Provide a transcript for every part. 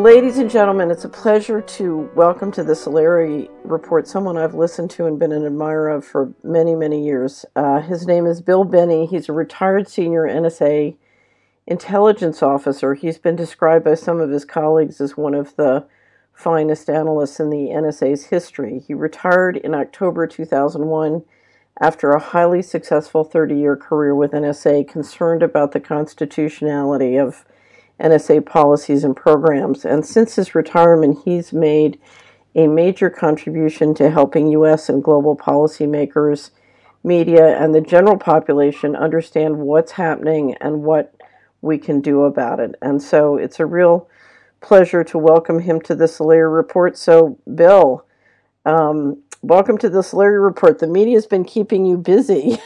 Ladies and gentlemen, it's a pleasure to welcome to the Solari Report someone I've listened to and been an admirer of for many, many years. His name is Bill Binney. He's a retired senior NSA intelligence officer. He's been described by some of his colleagues as one of the finest analysts in the NSA's history. He retired in October 2001 after a highly successful 30-year career with NSA, concerned about the constitutionality of NSA policies and programs. And since his retirement, he's made a major contribution to helping U.S. and global policymakers, media, and the general population understand what's happening and what we can do about it. And so it's a real pleasure to welcome him to the Solari Report. So, Bill, welcome to the Solari Report. The media's been keeping you busy.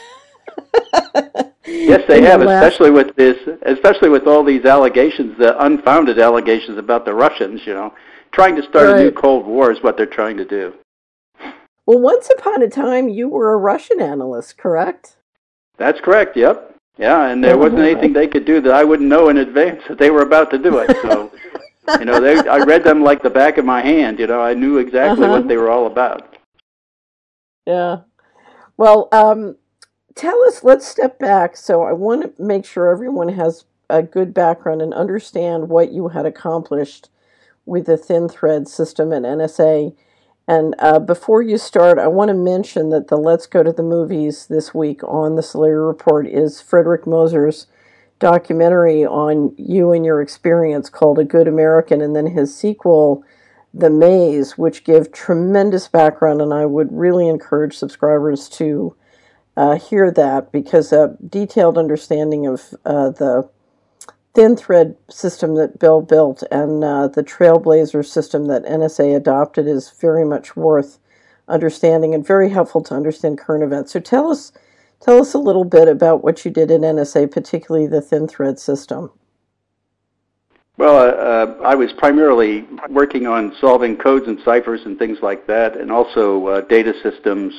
Yes, they have, especially with all these allegations, the unfounded allegations about the Russians, trying to start a new Cold War is what they're trying to do. Well, once upon a time, you were a Russian analyst, correct? That's correct, yep. Yeah, and there wasn't anything they could do that I wouldn't know in advance that they were about to do it. So, I read them like the back of my hand, I knew exactly what they were all about. Yeah. Well, tell us, let's step back. So I want to make sure everyone has a good background and understand what you had accomplished with the thin thread system at NSA. And before you start, I want to mention that the Let's Go to the Movies this week on the Solari Report is Frederick Moser's documentary on you and your experience called A Good American, and then his sequel, The Maze, which give tremendous background, and I would really encourage subscribers to hear that, because a detailed understanding of the thin thread system that Bill built and the Trailblazer system that NSA adopted is very much worth understanding and very helpful to understand current events. So tell us a little bit about what you did in NSA, particularly the thin thread system. Well, I was primarily working on solving codes and ciphers and things like that, and also data systems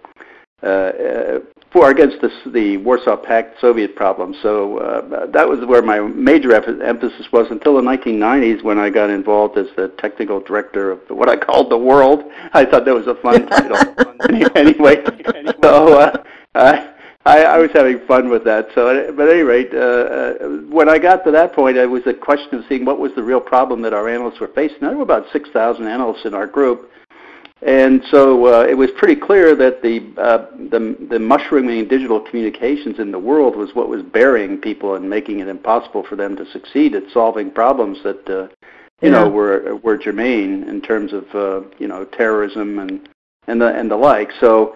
for against the Warsaw Pact Soviet problem. So that was where my major emphasis was until the 1990s, when I got involved as the technical director of what I called the World. I thought that was a fun title. Anyway, so I was having fun with that. So, but at any rate, when I got to that point, it was a question of seeing what was the real problem that our analysts were facing. There were about 6,000 analysts in our group. And so it was pretty clear that the mushrooming in digital communications in the world was what was burying people and making it impossible for them to succeed at solving problems that were germane in terms of terrorism and the like. So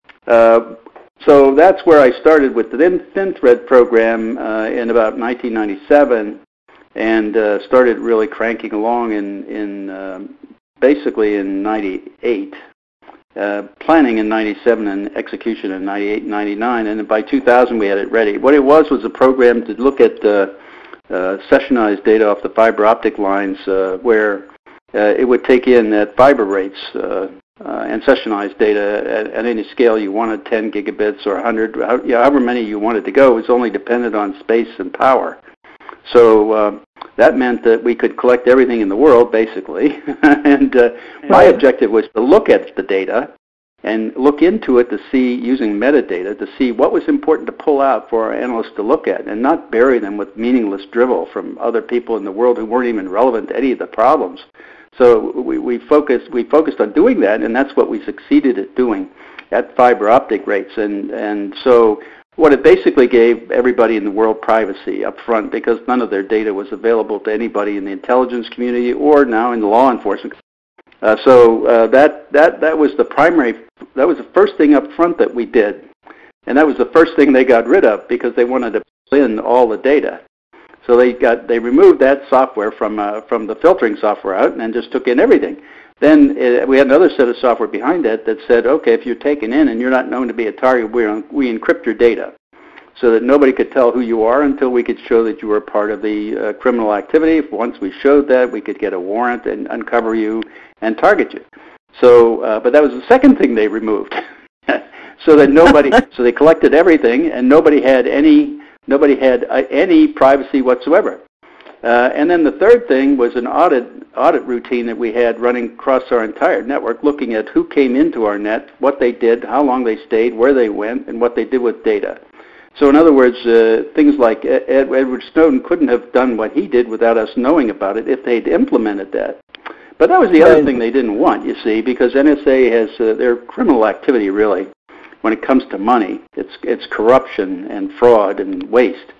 that's where I started with the thin thread program in about 1997, and started really cranking along in basically in 98, planning in 97 and execution in 98 and 99, and by 2000 we had it ready. What it was a program to look at sessionized data off the fiber optic lines, where it would take in at fiber rates and sessionized data at any scale you wanted, 10 gigabits or 100, however many you wanted to go. It was only dependent on space and power. So that meant that we could collect everything in the world, basically. And my objective was to look at the data and look into it to see, using metadata, to see what was important to pull out for our analysts to look at, and not bury them with meaningless drivel from other people in the world who weren't even relevant to any of the problems. So we focused on doing that, and that's what we succeeded at doing at fiber optic rates. And so what it basically gave everybody in the world privacy up front, because none of their data was available to anybody in the intelligence community or now in the law enforcement. So that was that was the first thing up front that we did, and that was the first thing they got rid of, because they wanted to pull in all the data. So they removed that software from the filtering software out, and then just took in everything. Then we had another set of software behind that said, okay, if you're taken in and you're not known to be a target, we encrypt your data so that nobody could tell who you are until we could show that you were part of the criminal activity. Once we showed that, we could get a warrant and uncover you and target you. So, but that was the second thing they removed. So that so they collected everything, and nobody had any privacy whatsoever. And then the third thing was an audit routine that we had running across our entire network, looking at who came into our net, what they did, how long they stayed, where they went, and what they did with data. So in other words, things like Edward Snowden couldn't have done what he did without us knowing about it if they'd implemented that. But that was the other thing they didn't want, you see, because NSA has their criminal activity really, when it comes to money, it's corruption and fraud and waste.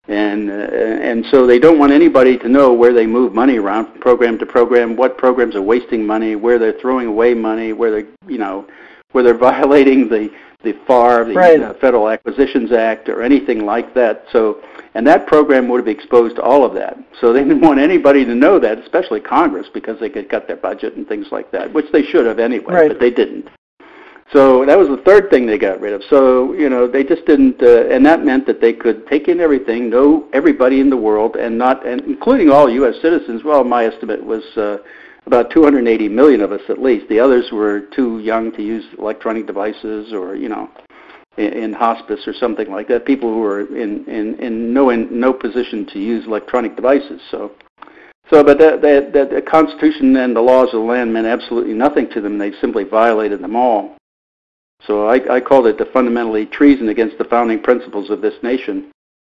And so they don't want anybody to know where they move money around program to program, what programs are wasting money, where they're throwing away money, where they're violating the FAR, the Federal Acquisitions Act, or anything like that. So, and that program would have exposed all of that. So they didn't want anybody to know that, especially Congress, because they could cut their budget and things like that, which they should have anyway, but they didn't. So that was the third thing they got rid of. So, they just didn't, and that meant that they could take in everything, know everybody in the world, and including all U.S. citizens. Well, my estimate was about 280 million of us at least. The others were too young to use electronic devices, or, in hospice or something like that, people who were in no position to use electronic devices. But the Constitution and the laws of the land meant absolutely nothing to them. They simply violated them all. So I called it the fundamentally treason against the founding principles of this nation.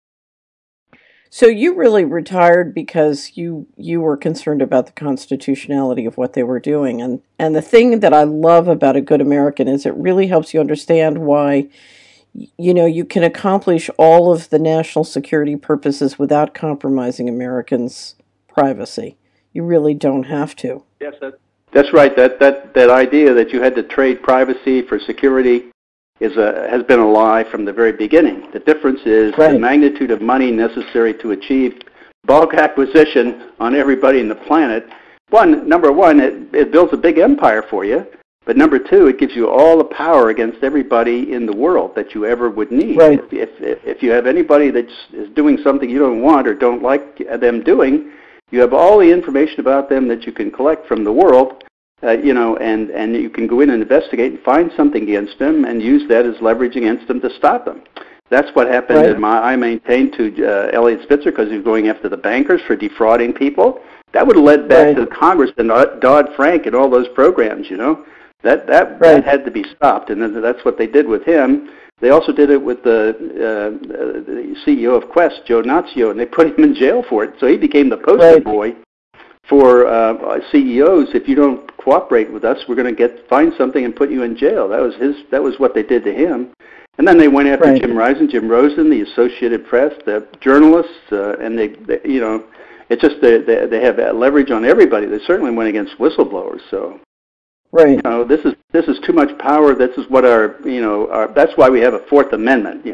So you really retired because you were concerned about the constitutionality of what they were doing. And the thing that I love about A Good American is it really helps you understand why, you can accomplish all of the national security purposes without compromising Americans' privacy. You really don't have to. Yes, that's right. That idea that you had to trade privacy for security has been a lie from the very beginning. The difference is the magnitude of money necessary to achieve bulk acquisition on everybody in the planet. Number one, it builds a big empire for you. But number two, it gives you all the power against everybody in the world that you ever would need. If you have anybody that is doing something you don't want or don't like them doing, you have all the information about them that you can collect from the world, and you can go in and investigate and find something against them and use that as leverage against them to stop them. That's what happened I maintained to Eliot Spitzer, because he was going after the bankers for defrauding people. That would have led back to Congress and Dodd-Frank and all those programs, That had to be stopped, and that's what they did with him. They also did it with the CEO of Quest, Joe Nazio, and they put him in jail for it. So he became the poster boy for CEOs. If you don't cooperate with us, we're going to find something and put you in jail. That was what they did to him. And then they went after Jim Rosen, the Associated Press, the journalists, and it's just they have leverage on everybody. They certainly went against whistleblowers. So. This is too much power. This is what that's why we have a Fourth Amendment,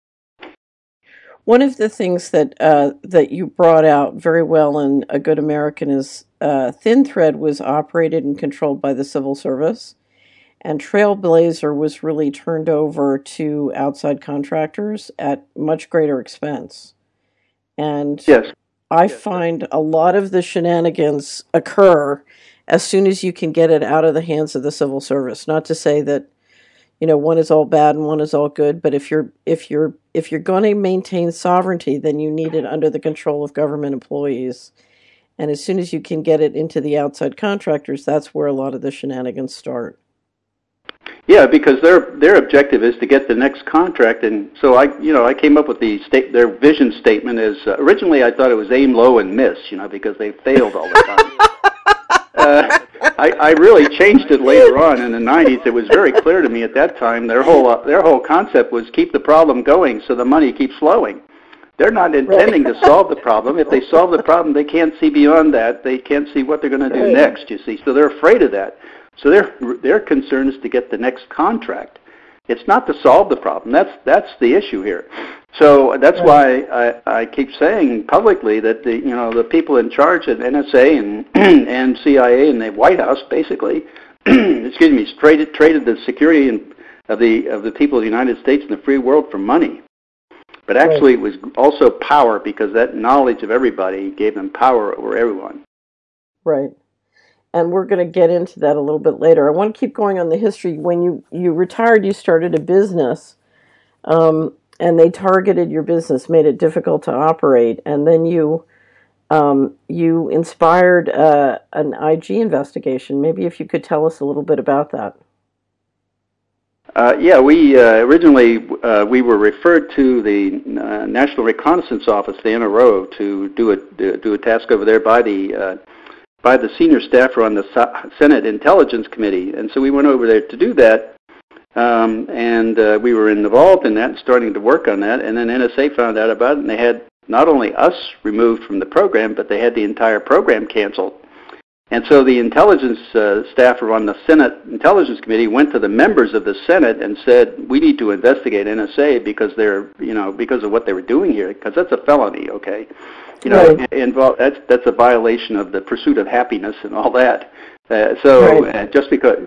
One of the things that you brought out very well in A Good American is ThinThread was operated and controlled by the Civil Service, and Trailblazer was really turned over to outside contractors at much greater expense. And I find a lot of the shenanigans occur as soon as you can get it out of the hands of the civil service. Not to say that, one is all bad and one is all good, but if you're going to maintain sovereignty, then you need it under the control of government employees. And as soon as you can get it into the outside contractors, that's where a lot of the shenanigans start. Yeah, because their objective is to get the next contract, and so I came up with their vision statement as originally I thought it was aim low and miss, because they failed all the time. I really changed it later on in the 90s. It was very clear to me at that time. Their whole concept was keep the problem going so the money keeps flowing. They're not intending to solve the problem. If they solve the problem, they can't see beyond that. They can't see what they're going to do next, you see. So they're afraid of that. So their concern is to get the next contract. It's not to solve the problem. That's the issue here. So that's why I keep saying publicly that the people in charge at NSA and CIA and the White House basically, traded the security of the people of the United States and the free world for money. But actually, it was also power, because that knowledge of everybody gave them power over everyone. Right. And we're going to get into that a little bit later. I want to keep going on the history. When you retired, you started a business, and they targeted your business, made it difficult to operate, and then you you inspired an IG investigation. Maybe if you could tell us a little bit about that. Yeah, we originally we were referred to the National Reconnaissance Office, the NRO, to do a task over there by the senior staffer on the Senate Intelligence Committee, and so we went over there to do that, and we were involved in that, starting to work on that, and then NSA found out about it, and they had not only us removed from the program, but they had the entire program canceled. And so the intelligence staffer on the Senate Intelligence Committee went to the members of the Senate and said, "We need to investigate NSA because because of what they were doing here, because that's a felony, okay? That's a violation of the pursuit of happiness and all that." Just because,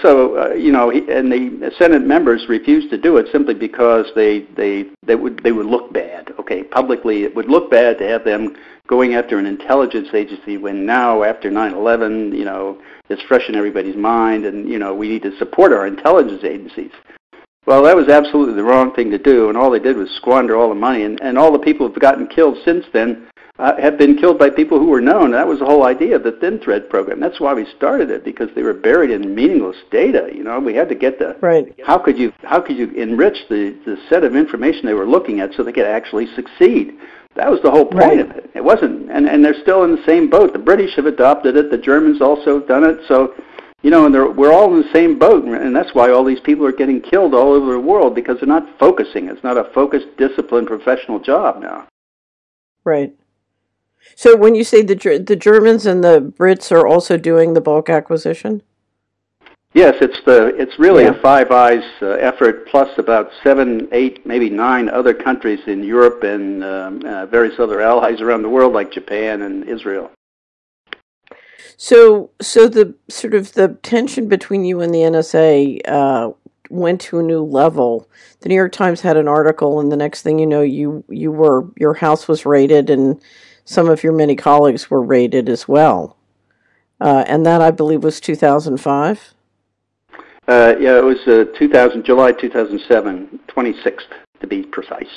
and the Senate members refused to do it simply because they would look bad. Okay, publicly it would look bad to have them going after an intelligence agency when now after 9/11, it's fresh in everybody's mind, and we need to support our intelligence agencies. Well, that was absolutely the wrong thing to do, and all they did was squander all the money, and all the people who've gotten killed since then have been killed by people who were known. That was the whole idea of the Thin Thread program. That's why we started it, because they were buried in meaningless data. We had to get the right. How could you enrich the set of information they were looking at so they could actually succeed? That was the whole point of it. It wasn't, and they're still in the same boat. The British have adopted it. The Germans also have done it. So, and we're all in the same boat, and that's why all these people are getting killed all over the world, because they're not focusing. It's not a focused, disciplined, professional job now. Right. So when you say the Germans and the Brits are also doing the bulk acquisition? Yes, it's really a Five Eyes effort, plus about 7, 8, maybe 9 other countries in Europe and various other allies around the world, like Japan and Israel. So the sort of the tension between you and the NSA went to a new level. The New York Times had an article, and the next thing you know, your house was raided, and some of your many colleagues were raided as well. And that, I believe, was 2005? Yeah, it was July 2007, 26th to be precise.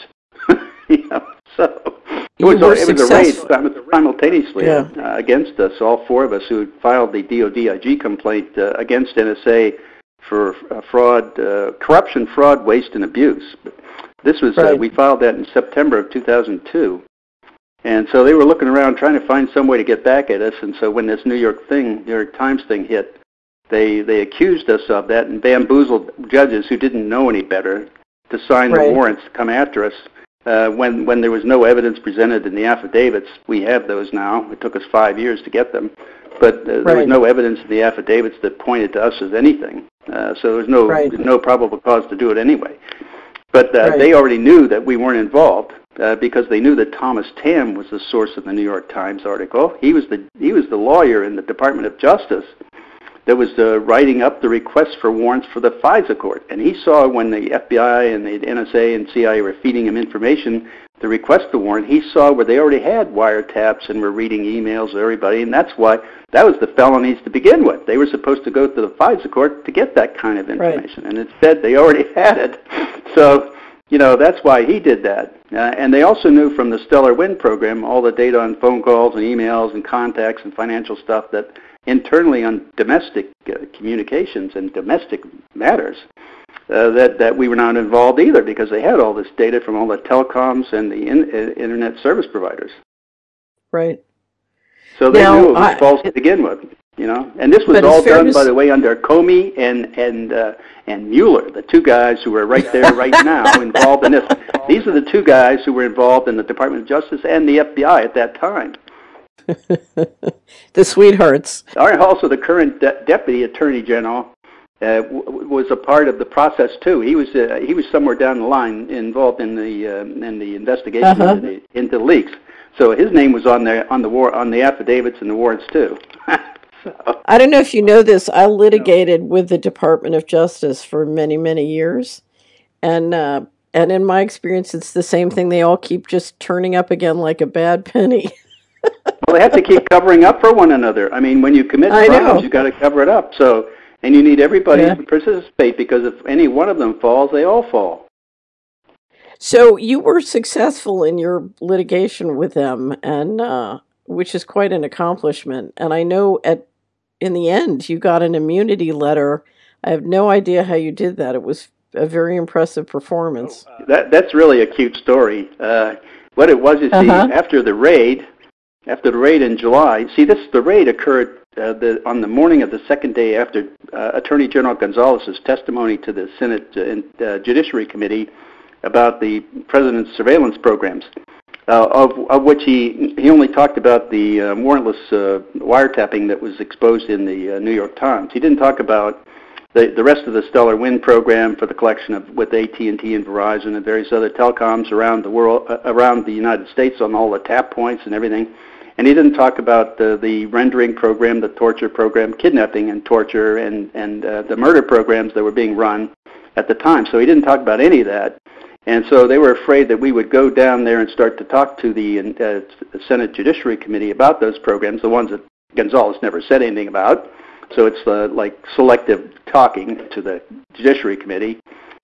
So it was a raid simultaneously against us, all 4 of us who had filed the DOD-IG complaint against NSA for fraud, corruption, fraud, waste, and abuse. This was we filed that in September of 2002. And so they were looking around trying to find some way to get back at us, and so when this New York Times thing hit, they accused us of that and bamboozled judges who didn't know any better to sign the warrants to come after us when there was no evidence presented in the affidavits. We have those now. It took us 5 years to get them, but there was no evidence in the affidavits that pointed to us as anything. So there was no probable cause to do it anyway. But they already knew that we weren't involved. Because they knew that Thomas Tamm was the source of the New York Times article. He was the lawyer in the Department of Justice that was writing up the requests for warrants for the FISA court. And he saw when the FBI and the NSA and CIA were feeding him information to request the warrant, he saw where they already had wiretaps and were reading emails of everybody, and that's why that was the felonies to begin with. They were supposed to go to the FISA court to get that kind of information, and instead they already had it. So, that's why he did that. And they also knew from the Stellar Wind program all the data on phone calls and emails and contacts and financial stuff that internally on domestic communications and domestic matters that we were not involved either, because they had all this data from all the telecoms and the internet service providers. Right. So they knew it was false to begin with. And this was all done, by the way, under Comey and Mueller, the 2 guys who are right there right now involved in this. These are the 2 guys who were involved in the Department of Justice and the FBI at that time. The sweethearts. Also, the current Deputy Attorney General was a part of the process too. He was somewhere down the line involved in the investigation into leaks. So his name was on the affidavits and the warrants too. So. I don't know if you know this. I litigated with the Department of Justice for many, many years, and in my experience, it's the same thing. They all keep just turning up again like a bad penny. Well, they have to keep covering up for one another. I mean, when you commit crimes, you got to cover it up. So, and you need everybody to participate, because if any one of them falls, they all fall. So you were successful in your litigation with them, and which is quite an accomplishment. And I know in the end you got an immunity letter. I have no idea how you did that. It was a very impressive performance. That's really a cute story. What it was is after the raid in July. See, the raid occurred on the morning of the second day after Attorney General Gonzalez's testimony to the Senate Judiciary Committee about the president's surveillance programs, of which he only talked about the warrantless wiretapping that was exposed in the New York Times. He didn't talk about the rest of the Stellar Wind program for the collection with AT&T and Verizon and various other telecoms around the world, around the United States, on all the tap points and everything. And he didn't talk about the rendering program, the torture program, kidnapping and torture, and the murder programs that were being run at the time. So he didn't talk about any of that. And so they were afraid that we would go down there and start to talk to the Senate Judiciary Committee about those programs, the ones that Gonzalez never said anything about. So it's like selective talking to the Judiciary Committee.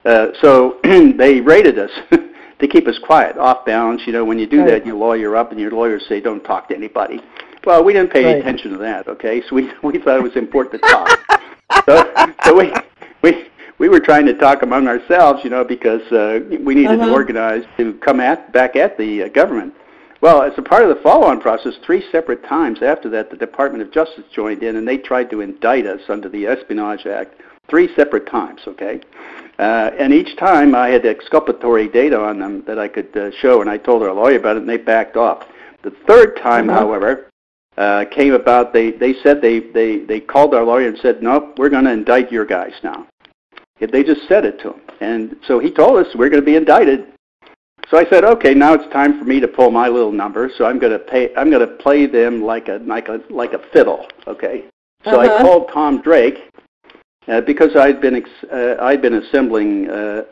So they raided us to keep us quiet, off balance. You know, when you do that, you lawyer up, and your lawyers say, don't talk to anybody. Well, we didn't pay attention to that, okay? So we thought it was important to talk. So we were trying to talk among ourselves, you know, because we needed to organize to come back at the government. Well, as a part of the follow-on process, 3 separate times after that, the Department of Justice joined in, and they tried to indict us under the Espionage Act 3 separate times, okay? And each time I had exculpatory data on them that I could show, and I told our lawyer about it, and they backed off. The third time, however, came about, they said they called our lawyer and said, nope, we're going to indict your guys now. They just said it to him. And so he told us we're going to be indicted. So I said, okay, now it's time for me to pull my little number. So I'm going to play them like a fiddle, okay? So I called Tom Drake because I'd been assembling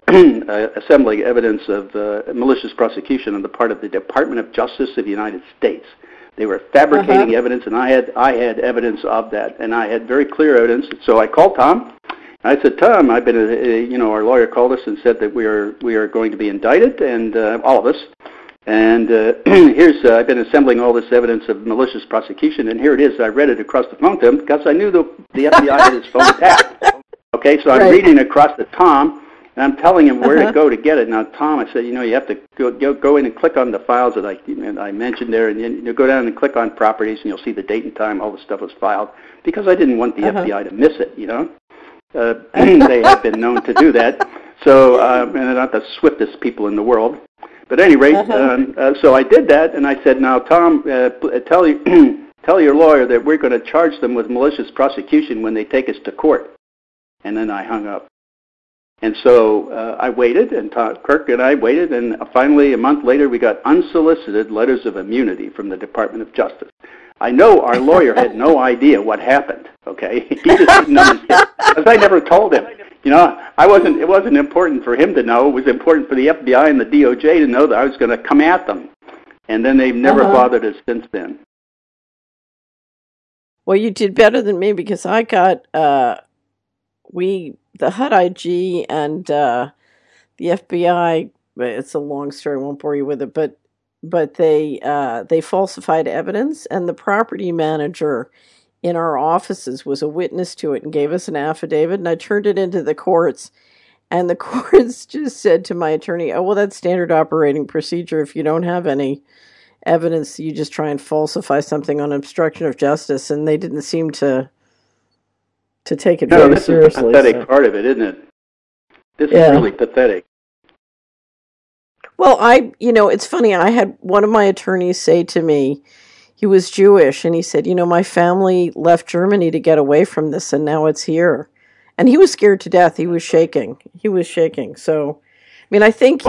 evidence of malicious prosecution on the part of the Department of Justice of the United States. They were fabricating evidence, and I had evidence of that, and I had very clear evidence. So I called Tom. I said, Tom, I've been, our lawyer called us and said that we are going to be indicted, and all of us. And here's, I've been assembling all this evidence of malicious prosecution, and here it is. I read it across the phone to him because I knew the FBI had his phone tapped. Okay, so I'm reading across to Tom, and I'm telling him where to go to get it. Now, Tom, I said, you have to go in and click on the files that I mentioned there, and you go down and click on properties, and you'll see the date and time all the stuff was filed, because I didn't want the FBI to miss it, They have been known to do that. So, and they're not the swiftest people in the world. But at any rate, so I did that, and I said, now, Tom, tell your lawyer that we're going to charge them with malicious prosecution when they take us to court. And then I hung up. And so I waited, and Kirk and I waited, and finally, a month later, we got unsolicited letters of immunity from the Department of Justice. I know our lawyer had no idea what happened, okay? He just didn't understand, because I never told him. It wasn't important for him to know. It was important for the FBI and the DOJ to know that I was going to come at them. And then they've never bothered us since then. Well, you did better than me, because I got, the HUD IG and the FBI, it's a long story, I won't bore you with it, but they falsified evidence, and the property manager in our offices was a witness to it and gave us an affidavit, and I turned it into the courts, and the courts just said to my attorney, oh, well, that's standard operating procedure. If you don't have any evidence, you just try and falsify something on obstruction of justice, and they didn't seem to take it very seriously. This is the pathetic part of it, isn't it? This is really pathetic. Well, it's funny. I had one of my attorneys say to me, he was Jewish, and he said, my family left Germany to get away from this, and now it's here. And he was scared to death. He was shaking. So, I think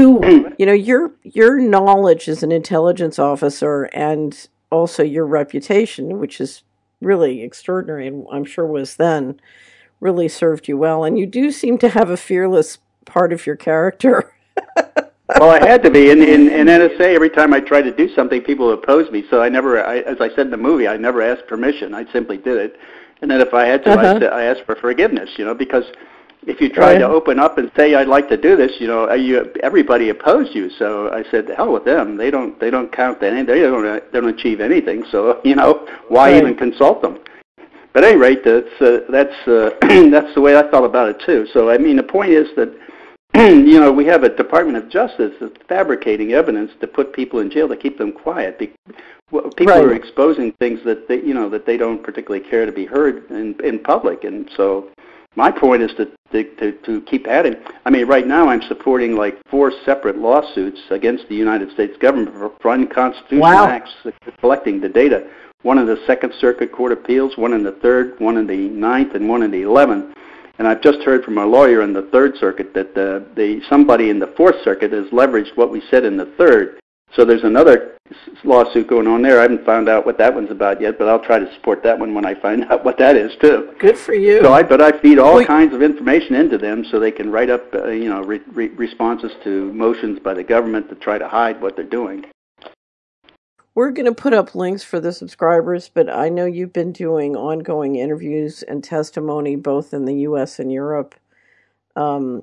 your knowledge as an intelligence officer, and also your reputation, which is really extraordinary, and I'm sure was then, really served you well. And you do seem to have a fearless part of your character. Well, I had to be. In NSA, every time I tried to do something, people opposed me. So as I said in the movie, I never asked permission. I simply did it. And then if I had to, I asked for forgiveness, because if you try to open up and say I'd like to do this, everybody opposed you. So I said, the hell with them. They don't count anything. They don't achieve anything. So why even consult them? But at any rate, that's that's the way I thought about it too. So I mean, the point is that we have a Department of Justice that's fabricating evidence to put people in jail to keep them quiet. People are exposing things that they don't particularly care to be heard in public, and so my point is to keep adding. I mean, right now I'm supporting like 4 separate lawsuits against the United States government for unconstitutional acts collecting the data. One in the Second Circuit Court of Appeals, one in the Third, one in the Ninth, and one in the 11th. And I've just heard from a lawyer in the Third Circuit that somebody in the Fourth Circuit has leveraged what we said in the Third. So there's another lawsuit going on there. I haven't found out what that one's about yet, but I'll try to support that one when I find out what that is too. Good for you. So I feed all kinds of information into them so they can write up responses to motions by the government to try to hide what they're doing. We're going to put up links for the subscribers, but I know you've been doing ongoing interviews and testimony both in the U.S. and Europe, and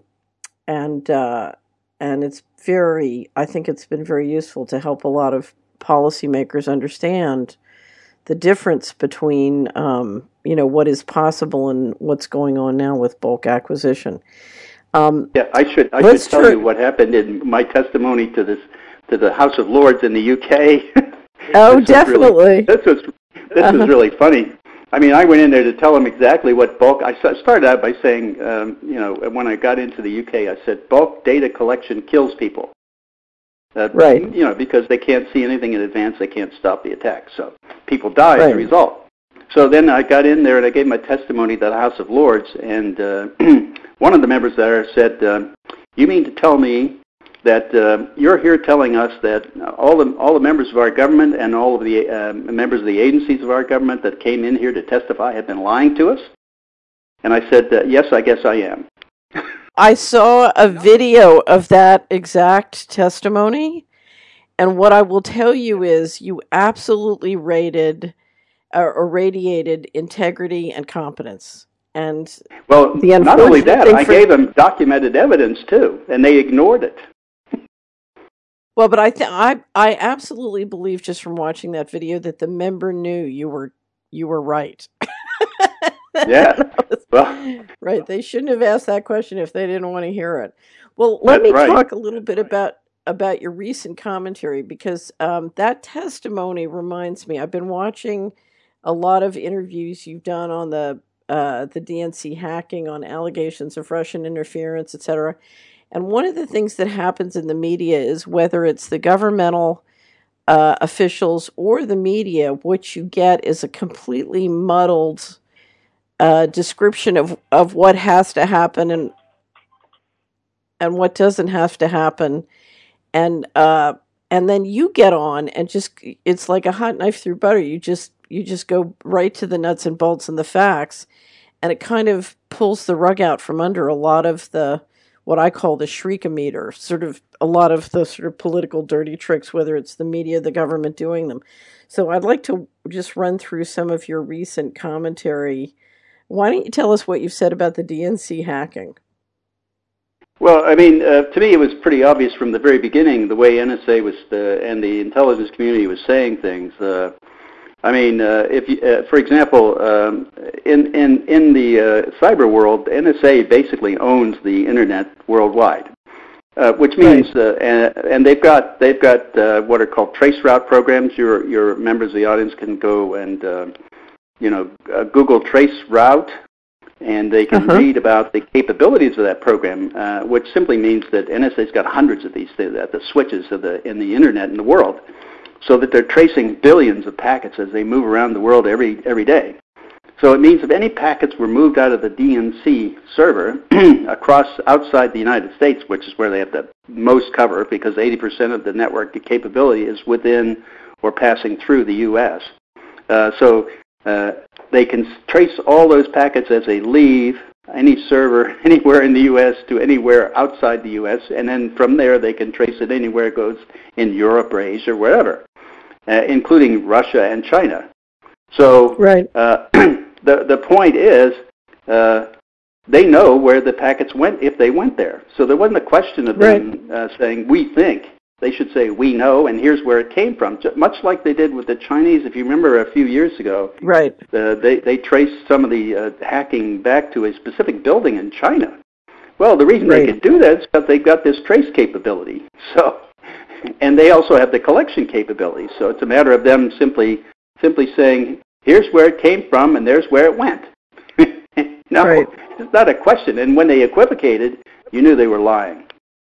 it's I think it's been very useful to help a lot of policymakers understand the difference between, what is possible and what's going on now with bulk acquisition. I should tell you what happened in my testimony to the House of Lords in the UK. Oh, definitely. This was really funny. I mean, I went in there to tell them exactly what bulk. I started out by saying, when I got into the UK, I said bulk data collection kills people. Right. Because they can't see anything in advance, they can't stop the attack. So people die as a result. So then I got in there and I gave my testimony to the House of Lords, and one of the members there said, "You mean to tell me that you're here telling us that all the members of our government and all of the members of the agencies of our government that came in here to testify have been lying to us?" And I said, "Yes, I guess I am." I saw a video of that exact testimony, and what I will tell you is you absolutely radiated integrity and competence. And not only that, I gave them documented evidence too, and they ignored it. Well, but I absolutely believe just from watching that video that the member knew you were right. Yeah. Well, right. They shouldn't have asked that question if they didn't want to hear it. Well, let me talk a little bit about your recent commentary, because that testimony reminds me. I've been watching a lot of interviews you've done on the DNC hacking, on allegations of Russian interference, etc. And one of the things that happens in the media is, whether it's the governmental officials or the media, what you get is a completely muddled description of what has to happen and what doesn't have to happen, and then you get on and it's like a hot knife through butter. You just go right to the nuts and bolts and the facts, and it kind of pulls the rug out from under a lot of the, what I call the shriekometer, sort of a lot of the sort of political dirty tricks, whether it's the media, the government doing them. So I'd like to just run through some of your recent commentary. Why don't you tell us what you've said about the DNC hacking? Well, I mean, to me it was pretty obvious from the very beginning the way NSA was and the intelligence community was saying things. I mean, if you, for example, in the cyber world, NSA basically owns the internet worldwide, which means, and they've got what are called traceroute programs. Your members of the audience can go and Google traceroute, and they can read about the capabilities of that program, which simply means that NSA's got hundreds of these at the switches in the internet in the world, so that they're tracing billions of packets as they move around the world every day. So it means if any packets were moved out of the DNC server outside the United States, which is where they have the most cover, because 80% of the network capability is within or passing through the U.S. So they can trace all those packets as they leave any server anywhere in the U.S. to anywhere outside the U.S., and then from there they can trace it anywhere it goes in Europe or Asia or wherever, including Russia and China. So the point is they know where the packets went if they went there. So there wasn't a question of them saying, we think. They should say, we know, and here's where it came from. Much like they did with the Chinese, if you remember a few years ago. Right. They traced some of the hacking back to a specific building in China. Well, the reason they could do that is because they've got this trace capability. So, and they also have the collection capability. So it's a matter of them simply saying, here's where it came from, and there's where it went. No, it's not a question. And when they equivocated, you knew they were lying.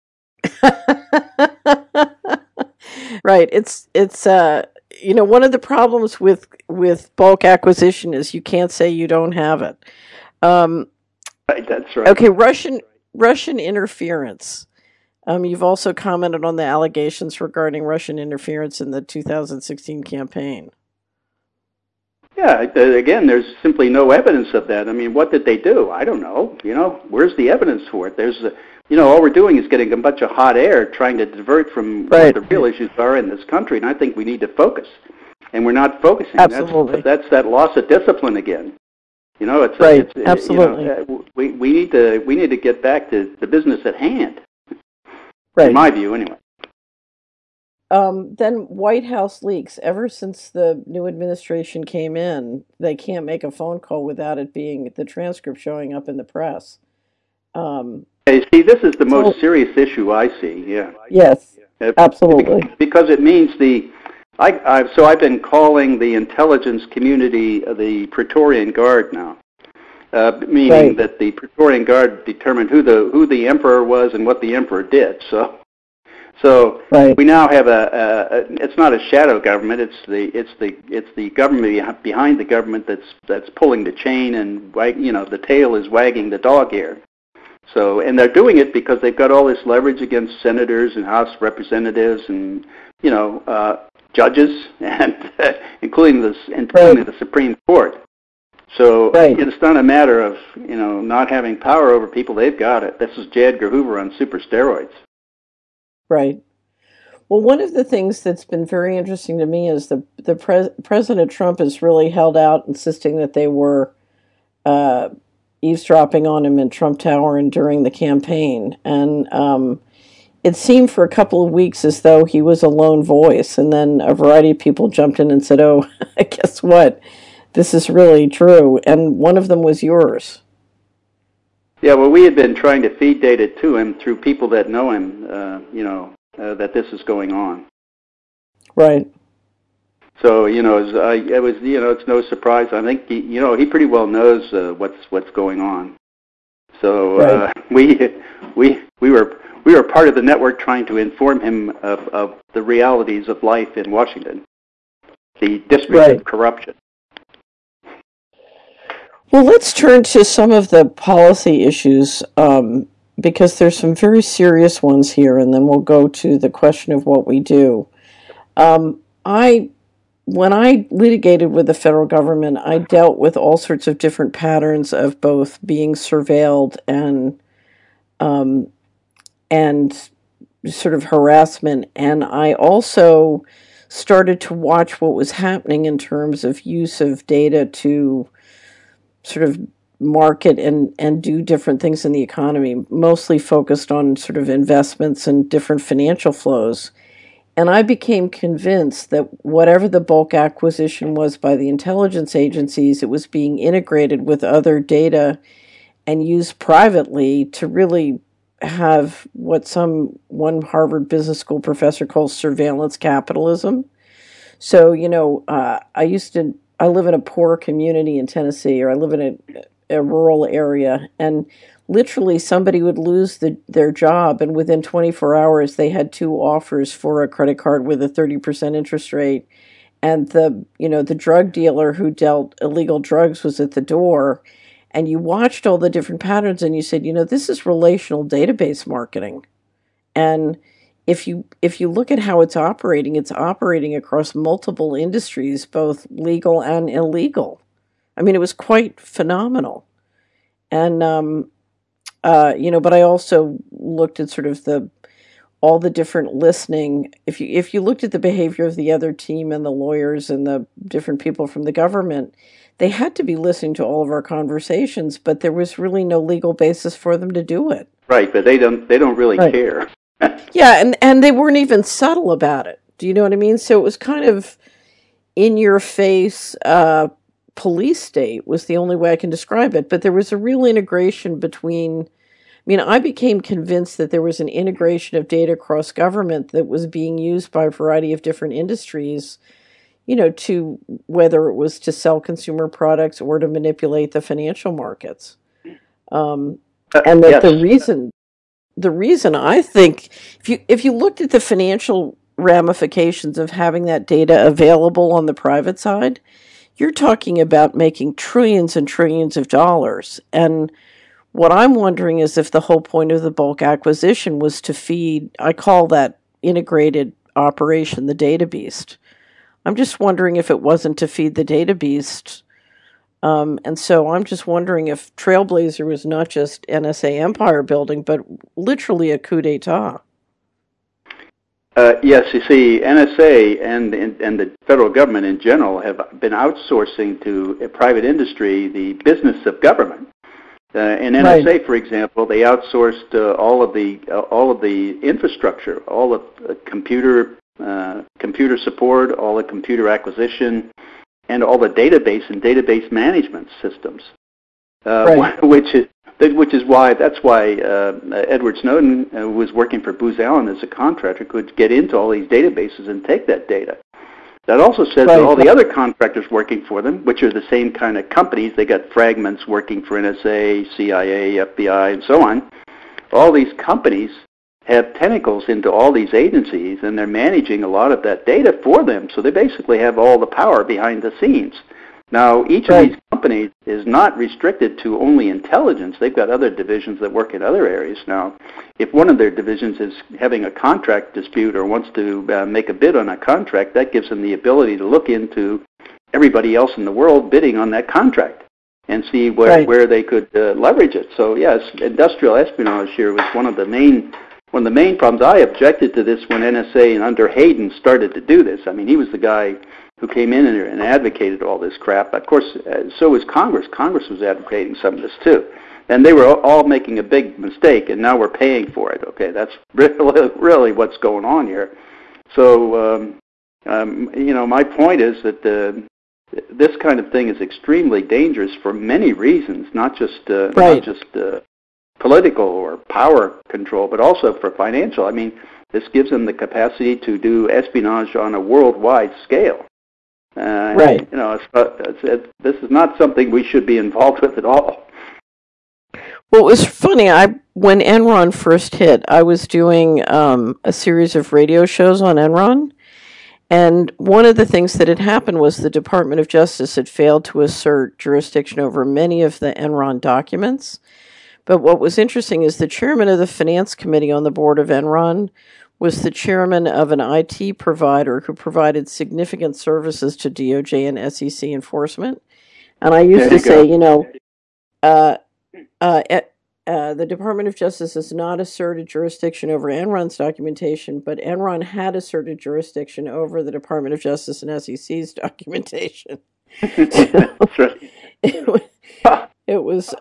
Right. It's one of the problems with bulk acquisition is you can't say you don't have it. Right, that's right. Okay, Russian interference. You've also commented on the allegations regarding Russian interference in the 2016 campaign. Yeah, again, there's simply no evidence of that. I mean, what did they do? I don't know. Where's the evidence for it? There's, all we're doing is getting a bunch of hot air trying to divert from what the real issues are in this country, and I think we need to focus. And we're not focusing. Absolutely. That's that loss of discipline again. Absolutely. We need to get back to the business at hand. Right. In my view, anyway. Then White House leaks. Ever since the new administration came in, they can't make a phone call without it being the transcript showing up in the press. See, this is the most serious issue I see. Yeah. Yes. Absolutely. Because it means I've been calling the intelligence community the Praetorian Guard now, meaning that the Praetorian Guard determined who the emperor was and what the emperor did. So we now have it's not a shadow government. It's the government behind the government that's pulling the chain, and the tail is wagging the dog here. So, and they're doing it because they've got all this leverage against senators and House representatives and judges, and including the Supreme Court. So it's not a matter of not having power over people. They've got it. This is J. Edgar Hoover on super steroids. Right. Well, one of the things that's been very interesting to me is President Trump has really held out, insisting that they were eavesdropping on him in Trump Tower and during the campaign. And it seemed for a couple of weeks as though he was a lone voice. And then a variety of people jumped in and said, oh, guess what? This is really true. And one of them was yours. Yeah, well, we had been trying to feed data to him through people that know him, that this is going on. Right. So, it's no surprise. I think he pretty well knows what's going on. So we were part of the network trying to inform him of the realities of life in Washington, the district of corruption. Well, let's turn to some of the policy issues, because there's some very serious ones here, and then we'll go to the question of what we do. When I litigated with the federal government, I dealt with all sorts of different patterns of both being surveilled and sort of harassment, and I also started to watch what was happening in terms of use of data to sort of market and do different things in the economy, mostly focused on sort of investments and different financial flows. And I became convinced that whatever the bulk acquisition was by the intelligence agencies, it was being integrated with other data and used privately to really have what one Harvard Business School professor calls surveillance capitalism. So, I live in a poor community in Tennessee, or I live in a rural area, and literally somebody would lose their job, and within 24 hours they had 2 offers for a credit card with a 30% interest rate, and the drug dealer who dealt illegal drugs was at the door, and you watched all the different patterns and you said, this is relational database marketing. And if you look at how it's operating across multiple industries, both legal and illegal. I mean, it was quite phenomenal. And but I also looked at sort of all the different listening. If you looked at the behavior of the other team and the lawyers and the different people from the government, they had to be listening to all of our conversations, but there was really no legal basis for them to do it. Right, but they don't really Right. care. Yeah, and they weren't even subtle about it. Do you know what I mean? So it was kind of in your face police state was the only way I can describe it. But there was a real integration between, I mean, I became convinced that there was an integration of data across government that was being used by a variety of different industries, you know, to whether it was to sell consumer products or to manipulate the financial markets. And that Yes. the reason I think if you looked at the financial ramifications of having that data available on the private side, you're talking about making trillions and trillions of dollars. And what I'm wondering is if the whole point of the bulk acquisition was to feed, I call that integrated operation, the data beast. I'm just wondering if it wasn't to feed the data beast. And so I'm just wondering if Trailblazer was not just NSA empire building, but literally a coup d'etat. Yes, you see, NSA and the federal government in general have been outsourcing to a private industry the business of government. In NSA, right, for example, they outsourced all of the infrastructure, all of computer support, all the computer acquisition, and all the database and database management systems, right, which is why Edward Snowden was working for Booz Allen as a contractor, could get into all these databases and take that data. That also says that all the other contractors working for them, which are the same kind of companies, they got fragments working for NSA, CIA, FBI, and so on. All these companies have tentacles into all these agencies, and they're managing a lot of that data for them, so they basically have all the power behind the scenes. Now, each of these companies is not restricted to only intelligence. They've got other divisions that work in other areas. Now, if one of their divisions is having a contract dispute or wants to make a bid on a contract, that gives them the ability to look into everybody else in the world bidding on that contract and see where they could leverage it. So, yes, industrial espionage here was one of the main problems. I objected to this when NSA and under Hayden started to do this. I mean, he was the guy who came in and advocated all this crap. Of course, so was Congress. Congress was advocating some of this too. And they were all making a big mistake, and now we're paying for it. Okay, that's really what's going on here. So, my point is that this kind of thing is extremely dangerous for many reasons, not just political or power control, but also for financial. I mean, this gives them the capacity to do espionage on a worldwide scale. This is not something we should be involved with at all. Well, it was funny. When Enron first hit, I was doing a series of radio shows on Enron, and one of the things that had happened was the Department of Justice had failed to assert jurisdiction over many of the Enron documents. But what was interesting is the chairman of the finance committee on the board of Enron was the chairman of an IT provider who provided significant services to DOJ and SEC enforcement. And I used to say, the Department of Justice has not asserted jurisdiction over Enron's documentation, but Enron had asserted jurisdiction over the Department of Justice and SEC's documentation. That's right. It was,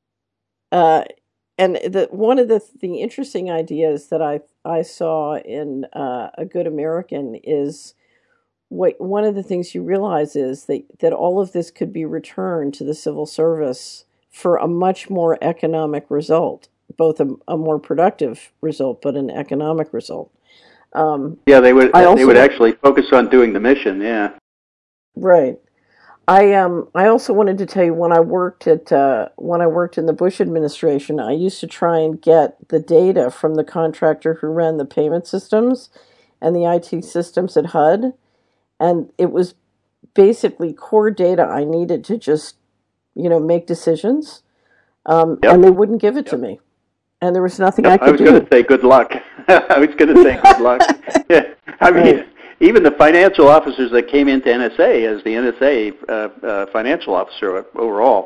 and one of the interesting ideas that I saw in A Good American is one of the things you realize is that all of this could be returned to the civil service for a much more economic result, both a more productive result, but an economic result. They would actually focus on doing the mission. Yeah. Right. I also wanted to tell you when I worked in the Bush administration, I used to try and get the data from the contractor who ran the payment systems and the IT systems at HUD, and it was basically core data I needed to just make decisions, and they wouldn't give it to me, and there was nothing I could do. I was going to say good luck. I was going to say good luck. Yeah, I mean, even the financial officers that came into NSA as the NSA financial officer overall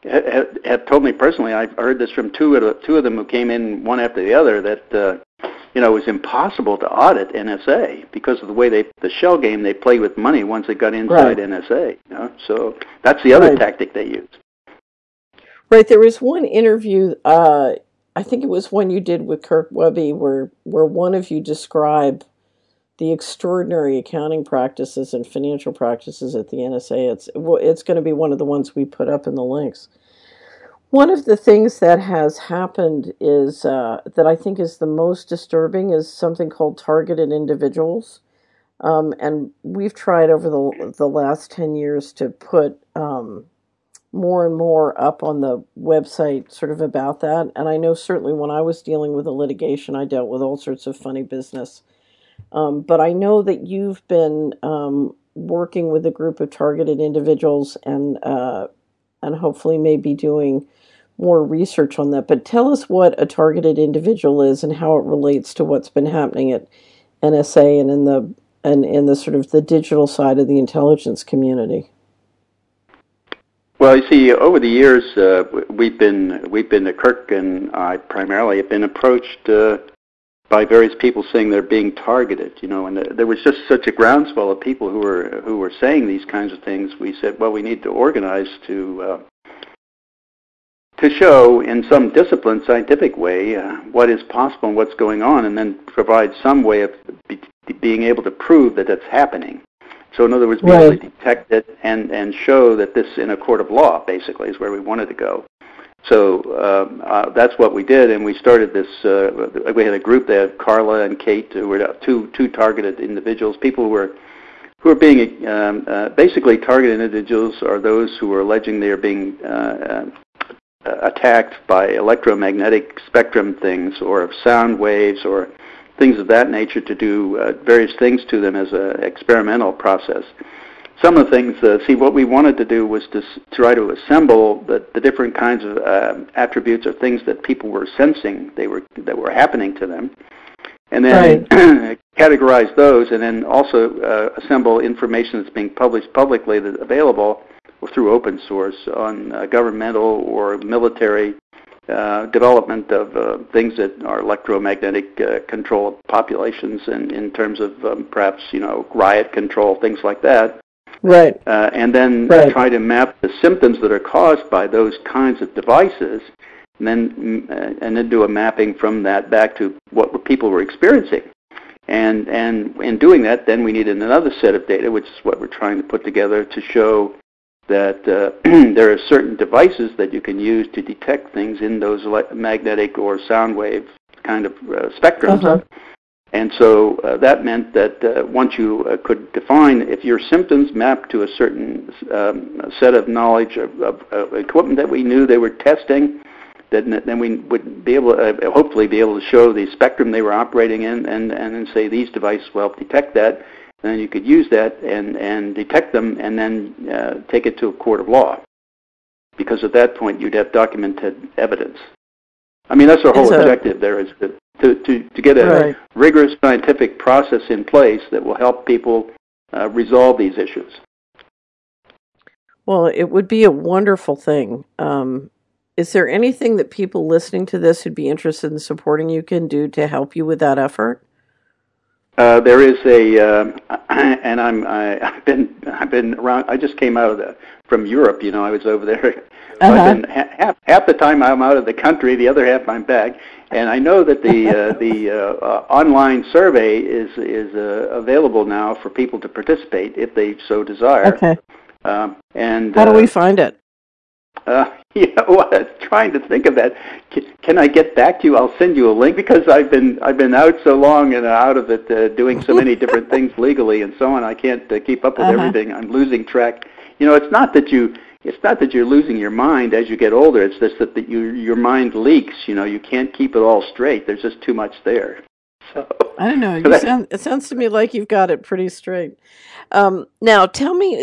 have told me personally. I've heard this from two of them who came in one after the other that it was impossible to audit NSA because of the way the shell game they play with money once it got inside NSA. So that's the other tactic they use. Right. There was one interview, I think it was one you did with Kirk Webby, where one of you described the extraordinary accounting practices and financial practices at the NSA. It's going to be one of the ones we put up in the links. One of the things that has happened is that I think is the most disturbing is something called targeted individuals. And we've tried over the last 10 years to put more and more up on the website sort of about that. And I know certainly when I was dealing with the litigation, I dealt with all sorts of funny business. But I know that you've been working with a group of targeted individuals and hopefully maybe doing more research on that. But tell us what a targeted individual is and how it relates to what's been happening at NSA and in the sort of the digital side of the intelligence community. Well, you see, over the years, we've been Kirk and I primarily have been approached by various people saying they're being targeted, and there was just such a groundswell of people who were saying these kinds of things. We said, well, we need to organize to show in some disciplined, scientific way what is possible and what's going on, and then provide some way of being able to prove that it's happening. So in other words, be able to detect it and show that this in a court of law, basically, is where we wanted to go. So that's what we did, and we started this. We had a group there, Carla and Kate, who were two targeted individuals, people who are being basically targeted individuals are those who are alleging they are being attacked by electromagnetic spectrum things or sound waves or things of that nature to do various things to them as an experimental process. Some of the things, what we wanted to do was to try to assemble the different kinds of attributes or things that people were sensing that were happening to them, and then categorize those, and then also assemble information that's being published publicly that's available through open source on governmental or military development of things that are electromagnetic control of populations, and in terms of perhaps riot control, things like that. Right. And then try to map the symptoms that are caused by those kinds of devices, and then do a mapping from that back to what people were experiencing. And in doing that, then we needed another set of data, which is what we're trying to put together to show that there are certain devices that you can use to detect things in those magnetic or sound wave kind of spectrums. Uh-huh. And so that meant that once you could define if your symptoms mapped to a certain set of knowledge of equipment that we knew they were testing, then we would be able to, hopefully be able to show the spectrum they were operating in, and then say these devices will help detect that. And then you could use that and detect them, and then take it to a court of law, because at that point you'd have documented evidence. I mean, that's our whole objective there, is to get a rigorous scientific process in place that will help people resolve these issues. Well, it would be a wonderful thing. Is there anything that people listening to this who'd be interested in supporting you can do to help you with that effort? There is and I've been around. I just came out from Europe. I was over there. Uh-huh. I've been half the time I'm out of the country, the other half I'm back. And I know that the online survey is available now for people to participate if they so desire. Okay. And how do we find it? Well, I was trying to think of that. Can I get back to you? I'll send you a link, because I've been out so long and out of it, doing so many different things legally and so on. I can't keep up with everything. I'm losing track. It's not that you're losing your mind as you get older. It's just that your mind leaks. You can't keep it all straight. There's just too much there. So I don't know. It sounds to me like you've got it pretty straight. Now, tell me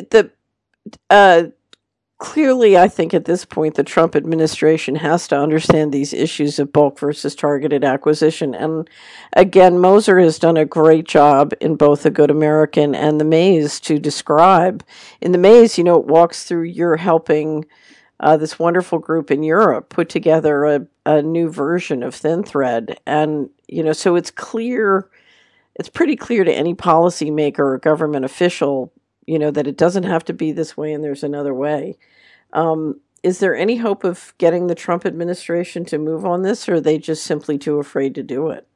clearly, I think at this point, the Trump administration has to understand these issues of bulk versus targeted acquisition. And again, Moser has done a great job in both The Good American and The Maze to describe. In The Maze, it walks through you're helping this wonderful group in Europe put together a new version of ThinThread. And so it's clear, it's pretty clear to any policymaker or government official, that it doesn't have to be this way and there's another way. Is there any hope of getting the Trump administration to move on this, or are they just simply too afraid to do it?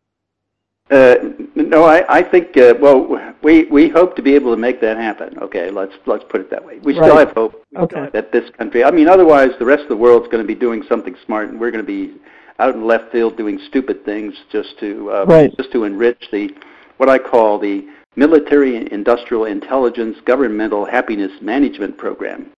No, I think, we hope to be able to make that happen. Okay, let's put it that way. We still have hope that this country, otherwise the rest of the world's going to be doing something smart, and we're going to be out in left field doing stupid things just to enrich what I call the Military Industrial Intelligence Governmental Happiness Management Program.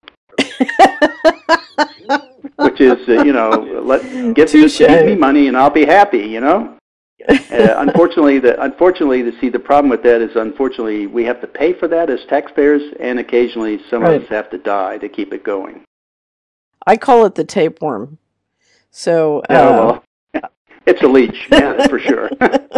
Which is, give me money and I'll be happy, Unfortunately, the problem with that is, unfortunately, we have to pay for that as taxpayers, and occasionally some of us have to die to keep it going. I call it the tapeworm. So, it's a leech, for sure.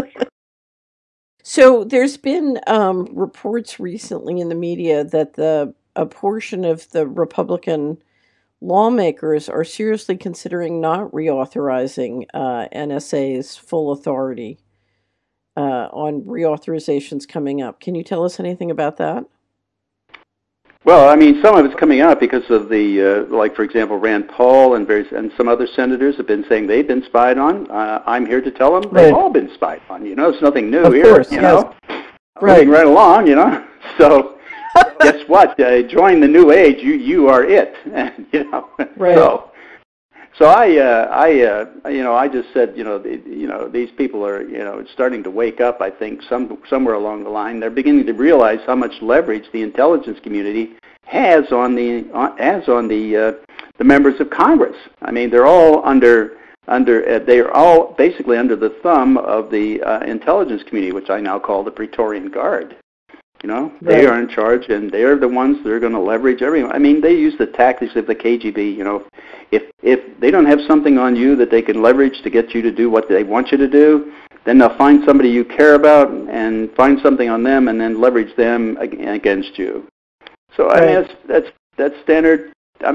So there's been reports recently in the media that a portion of the Republican lawmakers are seriously considering not reauthorizing NSA's full authority on reauthorizations coming up. Can you tell us anything about that? Well, some of it's coming out because of the, like, for example, Rand Paul and some other senators have been saying they've been spied on. I'm here to tell them they've all been spied on. It's nothing new of here. Course, Moving right along. So guess what? Join the new age. You are it. Right. So I just said, these people are, starting to wake up. I think somewhere along the line, they're beginning to realize how much leverage the intelligence community has on the members of Congress. They're all they are all basically under the thumb of the intelligence community, which I now call the Praetorian Guard. They are in charge, and they are the ones that are going to leverage everyone. They use the tactics of the KGB. If they don't have something on you that they can leverage to get you to do what they want you to do, then they'll find somebody you care about and find something on them, and then leverage them against you. So that's standard.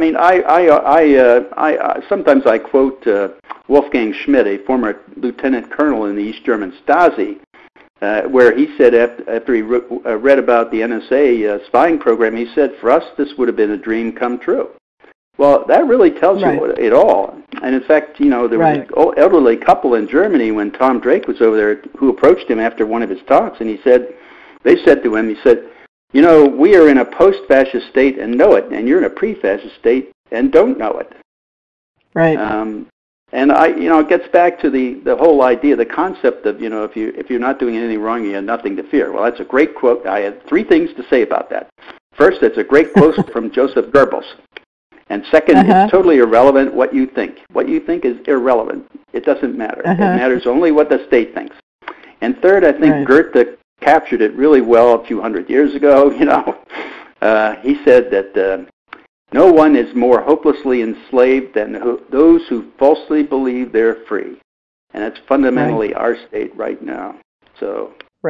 I sometimes I quote Wolfgang Schmidt, a former lieutenant colonel in the East German Stasi. Where he said after he read about the NSA spying program, he said, for us, this would have been a dream come true. Well, that really tells you it all. And in fact, there was an elderly couple in Germany when Tom Drake was over there who approached him after one of his talks, and they said to him, we are in a post-fascist state and know it, and you're in a pre-fascist state and don't know it. Right. And it gets back to the whole idea, the concept of, if you're not doing anything wrong, you have nothing to fear. Well, that's a great quote. I had three things to say about that. First, it's a great quote from Joseph Goebbels. And second, it's totally irrelevant what you think. What you think is irrelevant. It doesn't matter. It matters only what the state thinks. And third, I think Goethe captured it really well a few hundred years ago. He said that no one is more hopelessly enslaved than those who falsely believe they're free. And that's fundamentally our state right now. So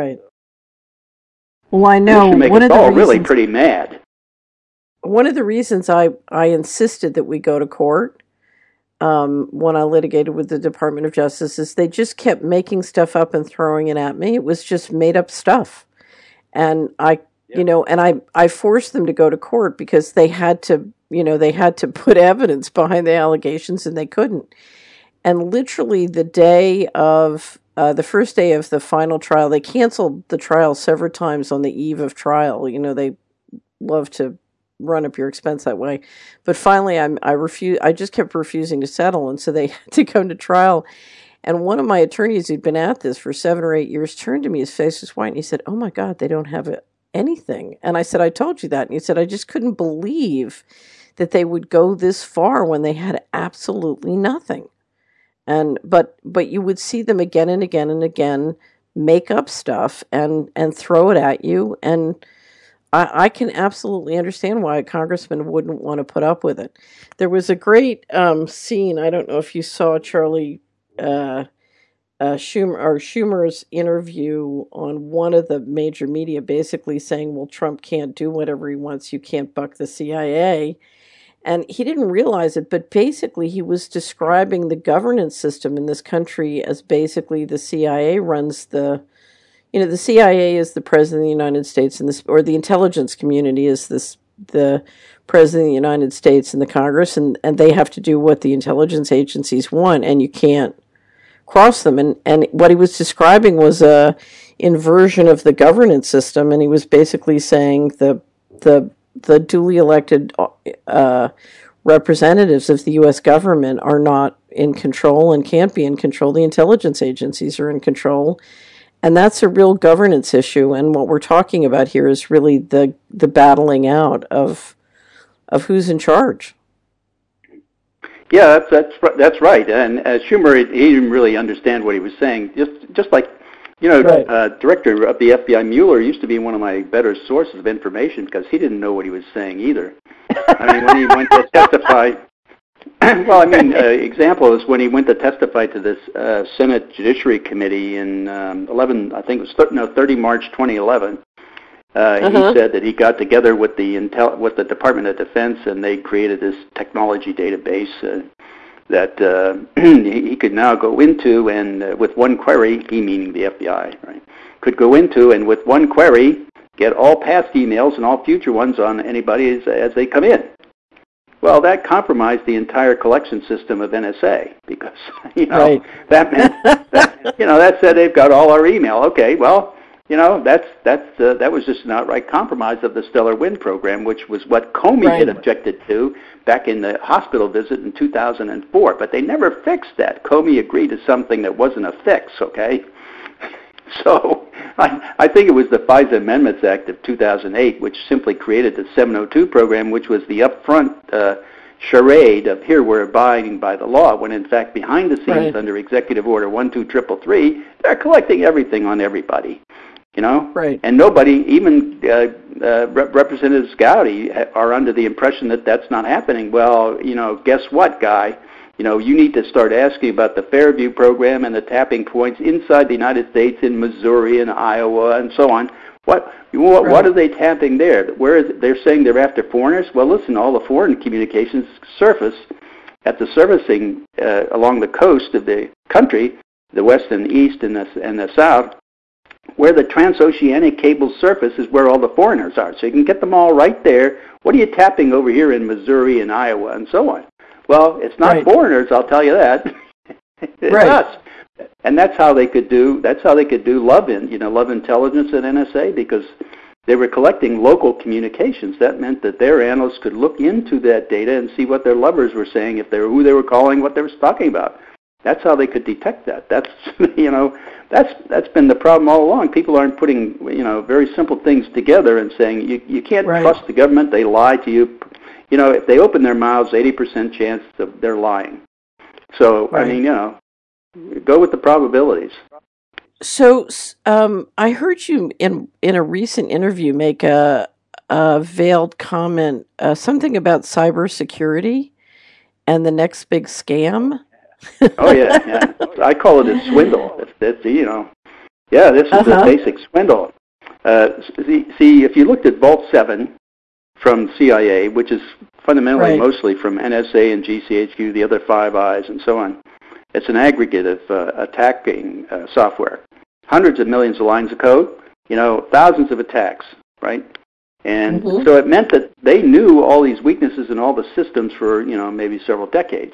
Well, I know it makes us all really pretty mad. One of the reasons I insisted that we go to court when I litigated with the Department of Justice is they just kept making stuff up and throwing it at me. It was just made up stuff. And I forced them to go to court because they had to put evidence behind the allegations, and they couldn't. And literally the first day of the final trial, they canceled the trial several times on the eve of trial. They love to run up your expense that way. But finally, I just kept refusing to settle, and so they had to go to trial. And one of my attorneys who'd been at this for 7 or 8 years turned to me, his face was white, and he said, "Oh my God, they don't have anything." And I said, "I told you that." And he said, "I just couldn't believe that they would go this far when they had absolutely nothing." And but you would see them again and again and again make up stuff and throw it at you. And I can absolutely understand why a congressman wouldn't want to put up with it. There was a great scene. I don't know if you saw Charlie Schumer's interview on one of the major media, basically saying, "Well, Trump can't do whatever he wants. You can't buck the CIA." And he didn't realize it, but basically he was describing the governance system in this country as basically the CIA runs the CIA is the president of the United States, and or the intelligence community is the president of the United States and the Congress, and they have to do what the intelligence agencies want, and you can't cross them. And what he was describing was a inversion of the governance system, and he was basically saying the duly elected representatives of the U.S. government are not in control and can't be in control. The intelligence agencies are in control. And that's a real governance issue. And what we're talking about here is really the battling out of who's in charge. Yeah, that's right. And Schumer, he didn't really understand what he was saying. Just like, right. Director of the FBI Mueller used to be one of my better sources of information because he didn't know what he was saying either. I mean, when he went to testify. Well, I mean, example is when he went to testify to this Senate Judiciary Committee in 30 March 2011. He said that he got together with the Department of Defense, and they created this technology database that he could now go into, and with one query, he meaning the FBI, right, could go into, and with one query, get all past emails and all future ones on anybody as they come in. Well, that compromised the entire collection system of NSA because, right. That meant that said they've got all our email. Okay, well, that was just an outright compromise of the Stellar Wind program, which was what Comey had objected to back in the hospital visit in 2004. But they never fixed that. Comey agreed to something that wasn't a fix, okay? So I think it was the FISA Amendments Act of 2008, which simply created the 702 program, which was the upfront charade of here we're abiding by the law, when in fact behind the scenes under Executive Order 12333, they're collecting everything on everybody. Right. And nobody, even Representative Gowdy, are under the impression that that's not happening. Well, guess what, guy? You need to start asking about the Fairview program and the tapping points inside the United States in Missouri and Iowa and so on. What are they tapping there? They're saying they're after foreigners? Well, listen, all the foreign communications surface at the servicing along the coast of the country, the west and the east and the south, where the transoceanic cable surface is where all the foreigners are. So you can get them all right there. What are you tapping over here in Missouri and Iowa and so on? Well, it's not foreigners, I'll tell you that. It's us. And that's how they could do love intelligence at NSA, because they were collecting local communications. That meant that their analysts could look into that data and see what their lovers were saying, who they were calling, what they were talking about. That's how they could detect that. That's that's been the problem all along. People aren't putting very simple things together and saying you can't trust the government. They lie to you. If they open their mouths, 80% chance of they're lying. So I mean, go with the probabilities. So I heard you in a recent interview make a veiled comment, something about cybersecurity and the next big scam. Oh yeah. I call it a swindle. This is a basic swindle. See, if you looked at Vault 7 from CIA, which is fundamentally mostly from NSA and GCHQ, the other Five Eyes, and so on, it's an aggregate of attacking software. Hundreds of millions of lines of code, thousands of attacks, right? And so it meant that they knew all these weaknesses in all the systems for, maybe several decades.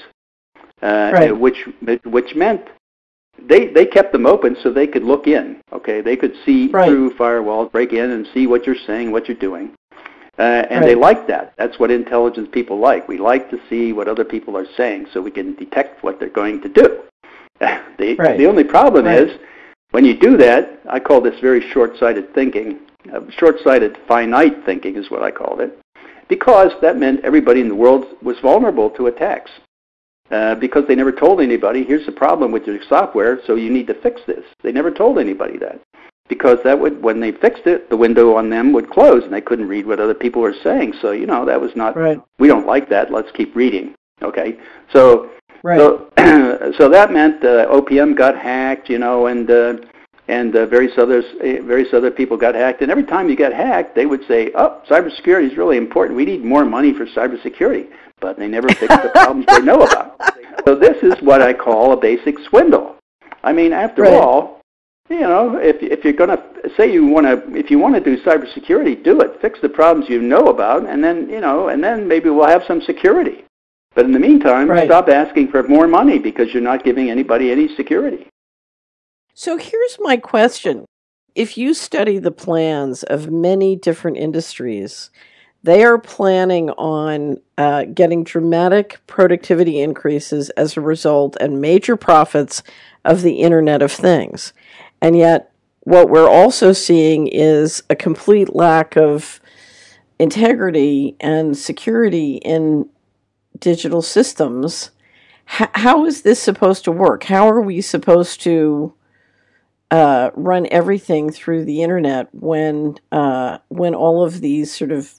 Which meant they kept them open so they could look in. Okay, they could see through firewalls, break in, and see what you're saying, what you're doing, and they like that. That's what intelligence people like. We like to see what other people are saying so we can detect what they're going to do. The only problem is when you do that. I call this very short-sighted thinking. Short-sighted, finite thinking is what I called it, because that meant everybody in the world was vulnerable to attacks. Because they never told anybody, here's the problem with your software, so you need to fix this. They never told anybody that. Because when they fixed it, the window on them would close, and they couldn't read what other people were saying. So, that was not, we don't like that, let's keep reading. Okay? So that meant OPM got hacked, and and various other people got hacked. And every time you got hacked, they would say, "Oh, cybersecurity is really important. We need more money for cybersecurity." But they never fixed the problems they know about. So this is what I call a basic swindle. I mean, after all, if you're going to say if you want to do cybersecurity, do it. Fix the problems you know about, and then maybe we'll have some security. But in the meantime, stop asking for more money because you're not giving anybody any security. So here's my question. If you study the plans of many different industries, they are planning on getting dramatic productivity increases as a result and major profits of the Internet of Things. And yet, what we're also seeing is a complete lack of integrity and security in digital systems. How is this supposed to work? How are we supposed to run everything through the internet when all of these sort of,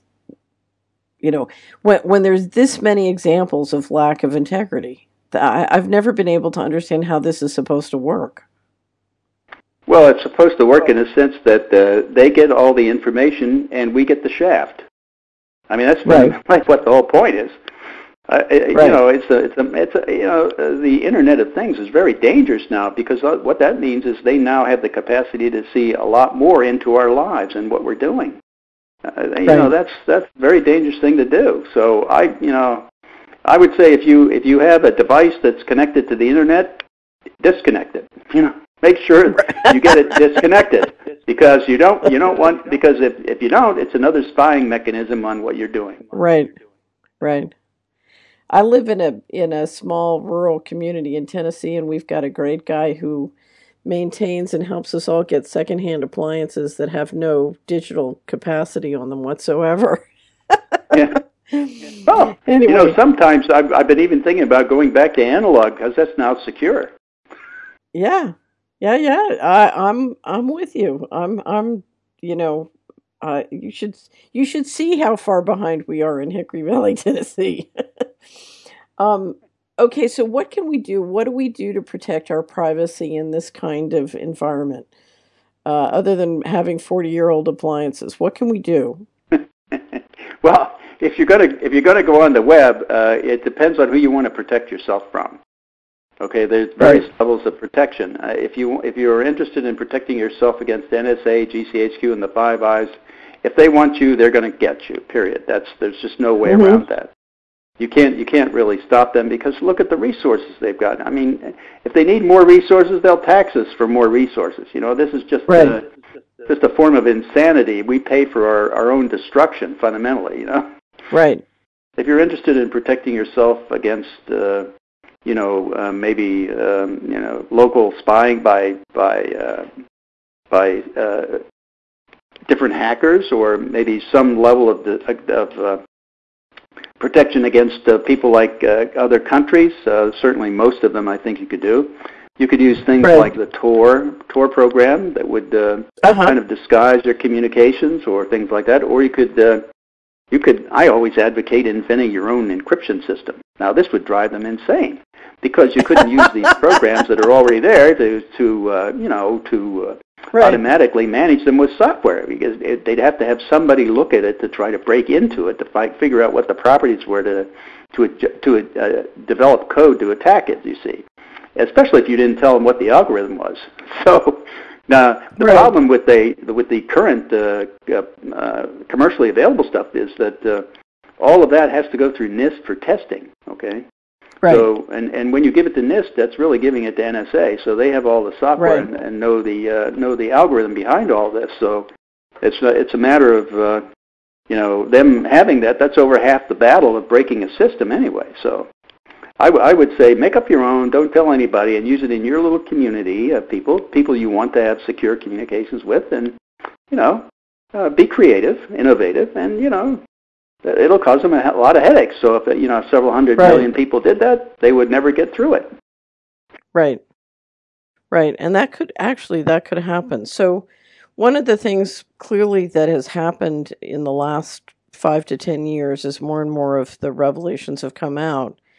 when there's this many examples of lack of integrity? I've never been able to understand how this is supposed to work. Well, it's supposed to work in a sense that they get all the information and we get the shaft. I mean, that's like what the whole point is. The Internet of Things is very dangerous now because what that means is they now have the capacity to see a lot more into our lives and what we're doing. That's a very dangerous thing to do. So I would say if you have a device that's connected to the Internet, disconnect it. Make sure you get it disconnected because you don't want, because if you don't, it's another spying mechanism on what you're doing. Right. I live in a small rural community in Tennessee, and we've got a great guy who maintains and helps us all get secondhand appliances that have no digital capacity on them whatsoever. Yeah. Well, anyway. Sometimes I've been even thinking about going back to analog because that's now secure. Yeah. I'm with you. You should see how far behind we are in Hickory Valley, Tennessee. Okay, so what can we do? What do we do to protect our privacy in this kind of environment? Other than having 40-year-old appliances, what can we do? Well, if you're gonna go on the web, it depends on who you want to protect yourself from. Okay, there's various levels of protection. If you're interested in protecting yourself against NSA, GCHQ, and the Five Eyes, if they want you, they're going to get you. Period. There's just no way around that. You can't really stop them because look at the resources they've got. I mean, if they need more resources, they'll tax us for more resources. This is just a form of insanity. We pay for our own destruction fundamentally. Right. If you're interested in protecting yourself against maybe local spying by different hackers, or maybe some level of protection against people like other countries. Certainly, most of them, I think you could do. You could use things like the Tor program that would kind of disguise your communications, or things like that. Or you could. I always advocate inventing your own encryption system. Now, this would drive them insane because you couldn't use these programs that are already there to automatically manage them with software, because they'd have to have somebody look at it to try to break into it to figure out what the properties were to develop code to attack it. You see, especially if you didn't tell them what the algorithm was. So. Now, the problem with the current commercially available stuff is that all of that has to go through NIST for testing. Okay. Right. So, and when you give it to NIST, that's really giving it to NSA. So they have all the software and know the algorithm behind all this. So it's a matter of them having that. That's over half the battle of breaking a system anyway. So. I would say make up your own, don't tell anybody, and use it in your little community of people you want to have secure communications with, and, be creative, innovative, and, it'll cause them a lot of headaches. So if, several hundred million people did that, they would never get through it. Right. And that could happen. So one of the things clearly that has happened in the last 5 to 10 years as more and more of the revelations have come out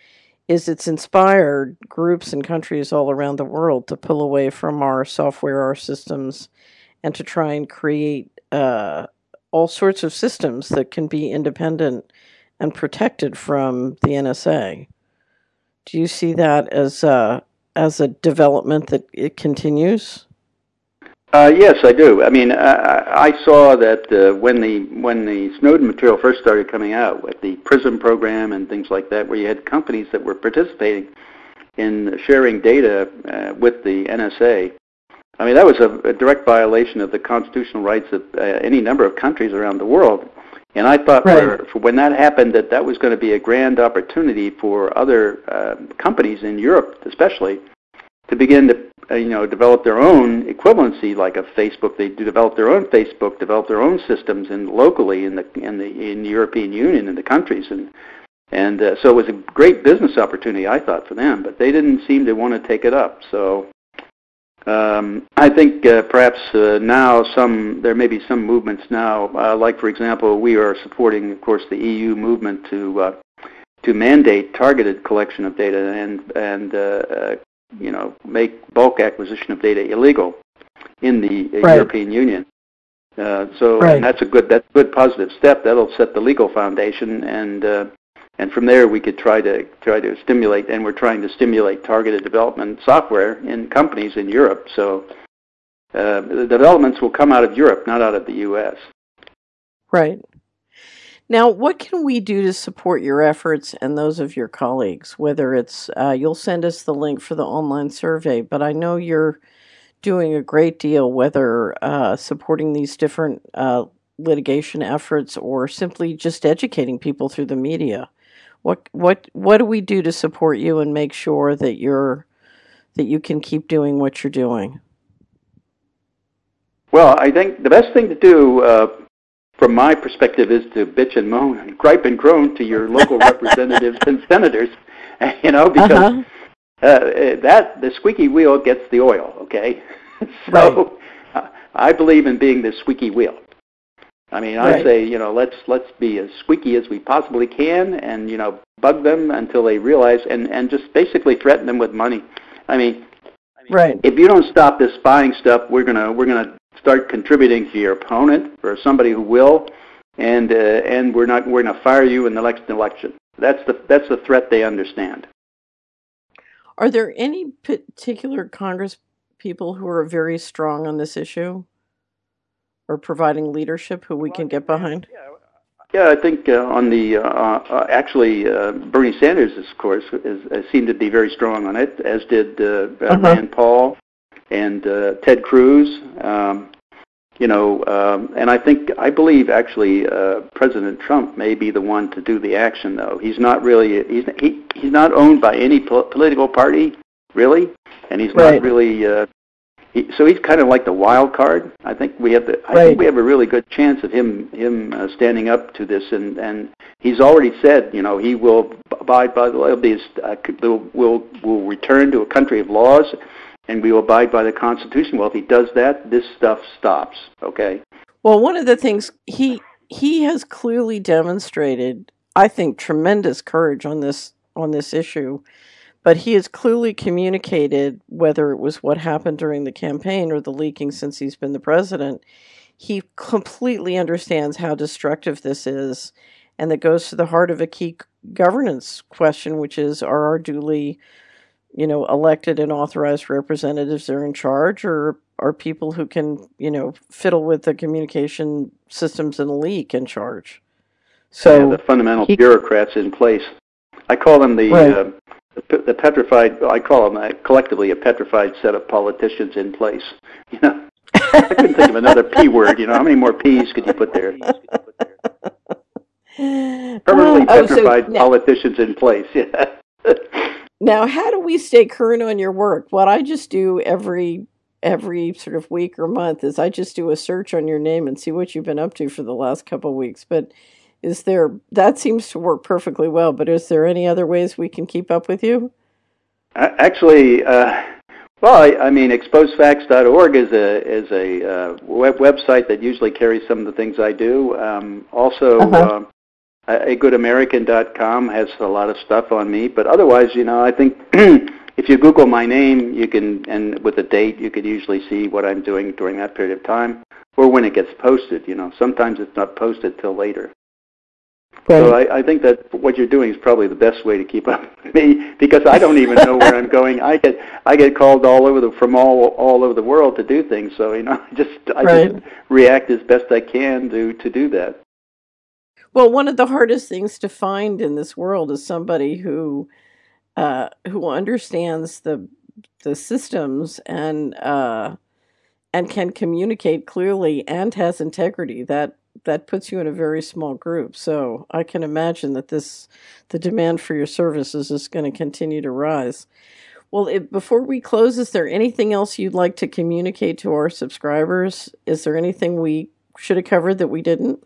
is it's inspired groups and countries all around the world to pull away from our software, our systems, and to try and create all sorts of systems that can be independent and protected from the NSA. Do you see that as a development that it continues? Yes, I do. I mean, I saw that when the Snowden material first started coming out, with the PRISM program and things like that, where you had companies that were participating in sharing data with the NSA. I mean, that was a direct violation of the constitutional rights of any number of countries around the world. And I thought for when that happened, that was going to be a grand opportunity for other companies in Europe, especially, to begin to develop their own equivalency, like a Facebook. They develop their own Facebook, develop their own systems, and locally in the European Union in the countries, and so it was a great business opportunity, I thought, for them. But they didn't seem to want to take it up. So I think perhaps now there may be some movements now, like for example, we are supporting, of course, the EU movement to mandate targeted collection of data and make bulk acquisition of data illegal in the European Union. And that's a good positive step. That'll set the legal foundation, and from there we could try to stimulate, and we're trying to stimulate targeted development software in companies in Europe. So the developments will come out of Europe, not out of the U.S. Right. Now, what can we do to support your efforts and those of your colleagues? Whether it's, you'll send us the link for the online survey, but I know you're doing a great deal, whether supporting these different litigation efforts or simply just educating people through the media. What do we do to support you and make sure that you can keep doing what you're doing? Well, I think the best thing to do, from my perspective, is to bitch and moan and gripe and groan to your local representatives and senators, because that the squeaky wheel gets the oil. Okay, so I believe in being the squeaky wheel. I mean, I say, let's be as squeaky as we possibly can, and bug them until they realize, and just basically threaten them with money. I mean, if you don't stop this spying stuff, we're gonna start contributing to your opponent or somebody who will, and we're gonna fire you in the next election. That's the threat they understand. Are there any particular Congress people who are very strong on this issue, or providing leadership who we can get behind? Yeah, I think on the actually Bernie Sanders, of course, seemed to be very strong on it, as did Rand Paul and Ted Cruz. And I believe actually President Trump may be the one to do the action, though. He's not really he's not owned by any political party, really, and he's not really. So he's kind of like the wild card. I think we have I think we have a really good chance of him standing up to this, and he's already said, he will abide by will return to a country of laws, and we will abide by the Constitution. Well, if he does that, this stuff stops. Okay. Well, one of the things he has clearly demonstrated, I think, tremendous courage on this issue. But he has clearly communicated, whether it was what happened during the campaign or the leaking since he's been the president, he completely understands how destructive this is, and that goes to the heart of a key governance question, which is, are our duly, elected and authorized representatives there in charge, or are people who can, fiddle with the communication systems and leak in charge? So the fundamental bureaucrats in place. I call them the petrified. I call them collectively a petrified set of politicians in place. I couldn't think of another P word. How many more P's could you put there? Permanently petrified politicians in place. Yeah. Now, how do we stay current on your work? What I just do every sort of week or month is I just do a search on your name and see what you've been up to for the last couple of weeks. But that seems to work perfectly well, but is there any other ways we can keep up with you? Actually, exposefacts.org is a website that usually carries some of the things I do. agoodamerican.com has a lot of stuff on me. But otherwise, I think if you Google my name, you can, and with a date, you could usually see what I'm doing during that period of time, or when it gets posted. Sometimes it's not posted till later. Right. So I think that what you're doing is probably the best way to keep up with me, because I don't even know where I'm going. I get called all over from all over the world to do things. So I just react as best I can to do that. Well, one of the hardest things to find in this world is somebody who understands the systems and can communicate clearly and has integrity. That puts you in a very small group. So I can imagine that the demand for your services is going to continue to rise. Well, before we close, is there anything else you'd like to communicate to our subscribers? Is there anything we should have covered that we didn't?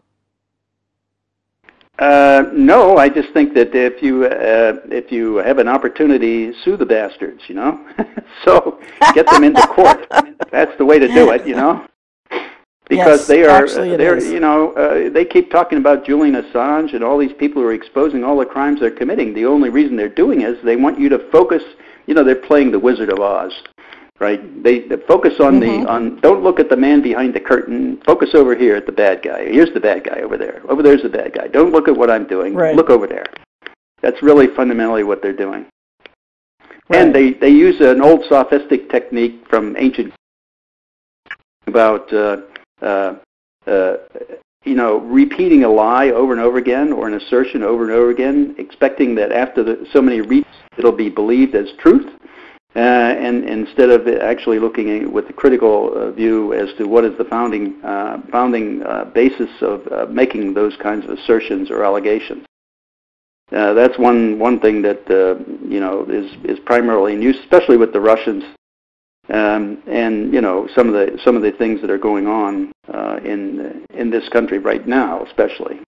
No, I just think that if you have an opportunity, sue the bastards, so get them into court. That's the way to do it, because yes, they keep talking about Julian Assange and all these people who are exposing all the crimes they're committing. The only reason they're doing it is they want you to focus. They're playing the Wizard of Oz. Right? They focus on don't look at the man behind the curtain. Focus over here at the bad guy. Here's the bad guy over there. Over there's the bad guy. Don't look at what I'm doing. Right. Look over there. That's really fundamentally what they're doing. Right. And they use an old sophistic technique from ancient about repeating a lie over and over again, or an assertion over and over again, expecting that after so many repeats it'll be believed as truth. And instead of actually looking at with the critical view as to what is the founding basis of making those kinds of assertions or allegations. That's one thing that is primarily in use, especially with the Russians, and some of the things that are going on in this country right now, especially.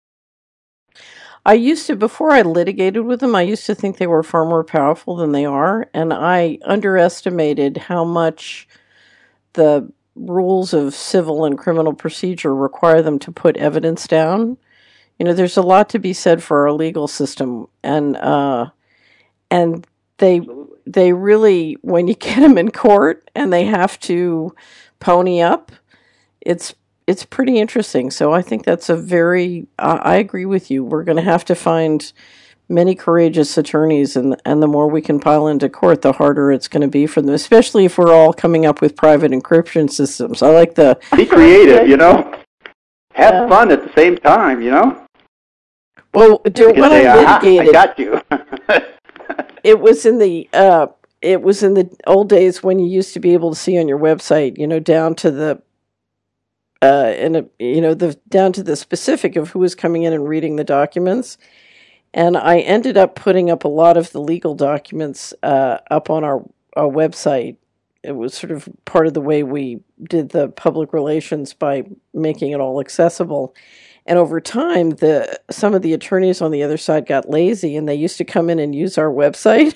I used to, before I litigated with them, I used to think they were far more powerful than they are, and I underestimated how much the rules of civil and criminal procedure require them to put evidence down. There's a lot to be said for our legal system, and they really, when you get them in court and they have to pony up, it's pretty interesting. So I think that's I agree with you. We're going to have to find many courageous attorneys, and the more we can pile into court, the harder it's going to be for them, especially if we're all coming up with private encryption systems. I like be creative, have fun at the same time, Well, when I litigated, I got you. it was in the old days when you used to be able to see on your website, down to the down to the specific of who was coming in and reading the documents. And I ended up putting up a lot of the legal documents up on our website. It was sort of part of the way we did the public relations by making it all accessible. And over time, some of the attorneys on the other side got lazy, and they used to come in and use our website.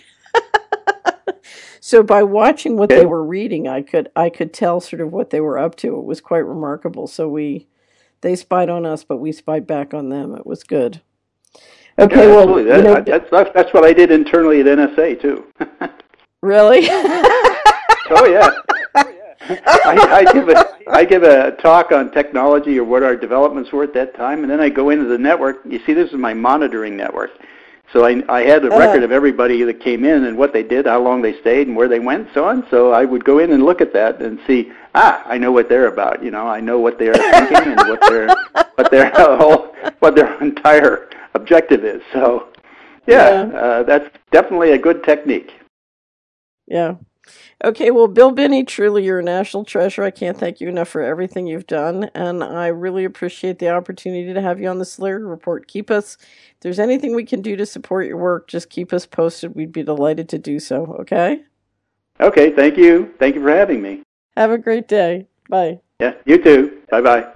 So by watching what they were reading, I could tell sort of what they were up to. It was quite remarkable. So they spied on us, but we spied back on them. It was good. Okay, well, that's what I did internally at NSA too. Really? Oh yeah. I give a talk on technology or what our developments were at that time, and then I go into the network. You see, this is my monitoring network. So I had a record of everybody that came in and what they did, how long they stayed, and where they went, so on. So I would go in and look at that and see, I know what they're about. I know what they're thinking and what their entire objective is. So, that's definitely a good technique. Yeah. Okay, well, Bill Binney, truly you're a national treasure. I can't thank you enough for everything you've done, and I really appreciate the opportunity to have you on the Solari Report. If there's anything we can do to support your work, just keep us posted. We'd be delighted to do so, okay? Okay, thank you. Thank you for having me. Have a great day. Bye. Yeah, you too. Bye-bye.